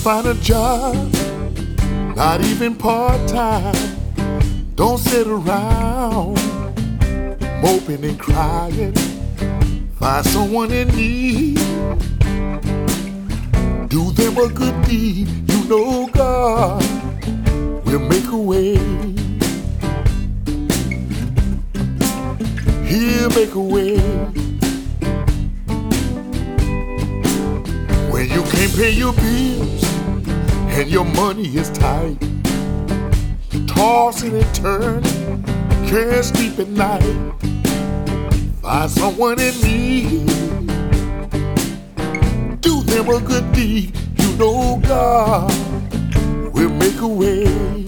find a job, not even part-time. Don't sit around moping and crying. Find someone in need, do them a good deed. You know God will make a way. He'll make a way. When you can't pay your bills and your money is tight, tossing and turning, can't sleep at night. Find someone in need, do them a good deed. You know God will make a way.